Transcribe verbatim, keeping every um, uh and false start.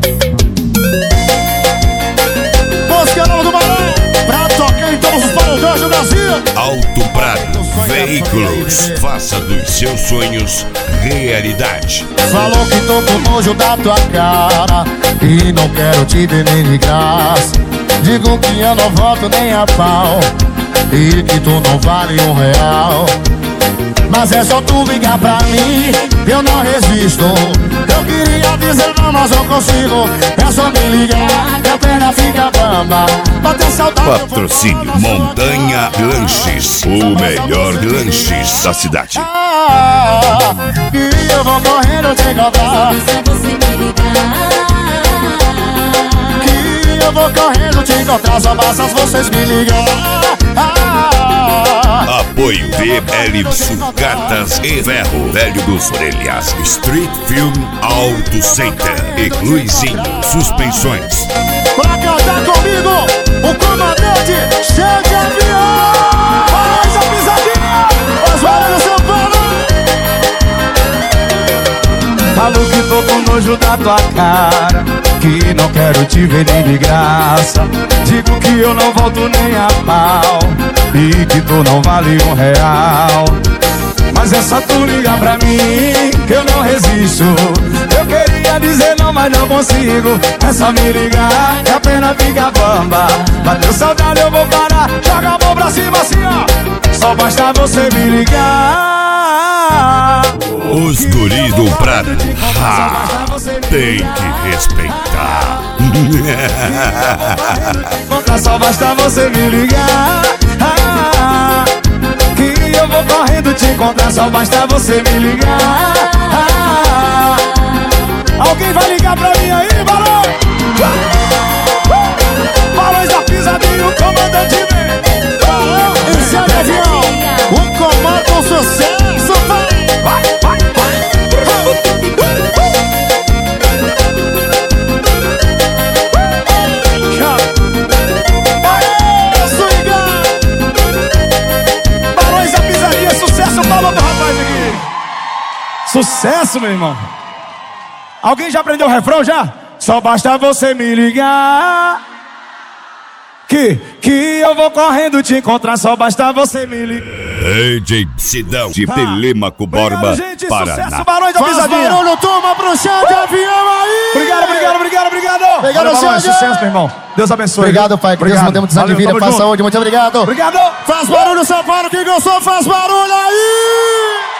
Música nova do Barão, pra tocar em todos os paredões do Brasil. Alto Prado Veículos, faça dos seus sonhos realidade. Falou que tô com nojo da tua cara e não quero te ver nem de graça. Digo que eu não volto nem a pau e que tu não vale um real. Mas é só tu ligar pra mim, eu não resisto. Eu queria dizer não, mas não consigo. É só me ligar, que a perna fica bamba. Bater saudade. Patrocínio Montanha Lanches, o melhor lanches da cidade. Ah, que eu vou correndo te encontrar. Que eu vou correndo te encontrar, só basta vocês me ligar. Ah, Apoio V L Sucatas e Ferro, Velho dos Orelhas, Street Film Auto Center e Luizinho Suspensões. pra cantar comigo, o comandante cheio de avião. Faz a pisadinha, as varas do São Paulo. Falo que tô com nojo da tua cara, que não quero te ver nem de graça. Digo que eu não volto nem a pau e que tu não vale um real. Mas é só tu ligar pra mim que eu não resisto. Eu queria dizer não, mas não consigo. É só me ligar que a pena fica bamba. Bateu saudade, eu vou parar. Joga a mão pra cima assim, ó. Só basta você me ligar. Os guris do Prado, ah, tem que respeitar. Só basta você me ligar. Ah, que eu vou correndo te encontrar. Só basta você me ligar. Ah, alguém vai ligar pra mim aí, Barão? Barões da pisadinha, o comandante vem. Esse é o avião, o comando com sucesso. Vai, vai, vai. Barões da pisadinha, sucesso, palma pro rapaz aqui. Sucesso, meu irmão. Alguém já aprendeu o refrão já? Só basta você me ligar. Que, que eu vou correndo te encontrar. Só basta você me ligar. D J Sidão de Telêmaco Borba, Obrigado, gente. Paraná. Sucesso, Barões da pisadinha. Barulho, toma pro chão de avião aí. Obrigado, obrigado, obrigado, obrigado. Obrigado, Barões, sucesso, meu irmão. Deus abençoe. Obrigado, pai. Que Deus nos dê muitos anos de vida, paz, saúde. Muito obrigado. Obrigado. Faz barulho, São Paulo. Quem gostou, faz barulho aí.